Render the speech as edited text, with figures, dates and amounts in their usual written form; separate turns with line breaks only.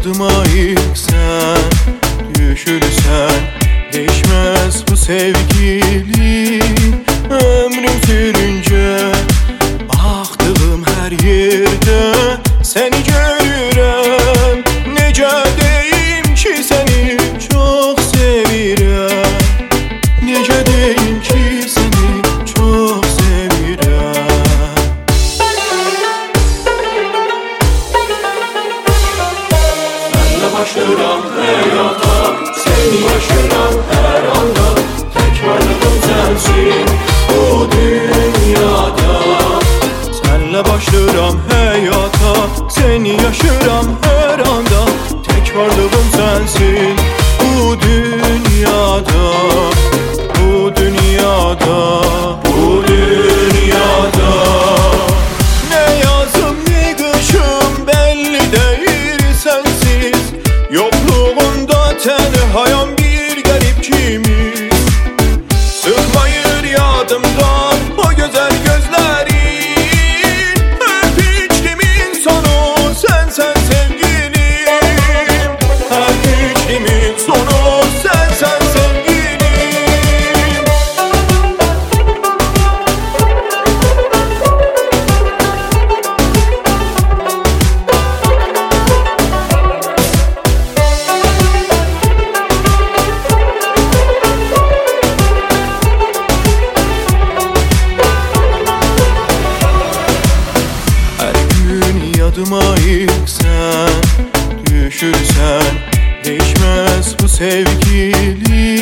yadıma ilk sen düşürsen, değişmez bu sevgili. Ömrüm sürünce baktığım her yerde seni görürəm. Necə deyim ki seni çok sevirəm, necə deyim ki seni çok sevirəm.
Senle başlıram hayata, seni yaşıram her anda. Tek varlığım sensin bu dünyada.
Senle başlıram hayata, seni yaşıram her anda. Tek varlığım sensin bu dünyada, bu dünyada, bu dünyada. Ne yazım ne kışım belli değil sensiz. Yokluğunda tenhayam bir garip kimi. Sıkmayır yadımdan o güzel gözlerin. Hep içtimin sonu sensen sevgilim. Hep içtimin sonu sensen sevgilim. Yadıma ilk sen düşürsen, değişmez bu sevgili.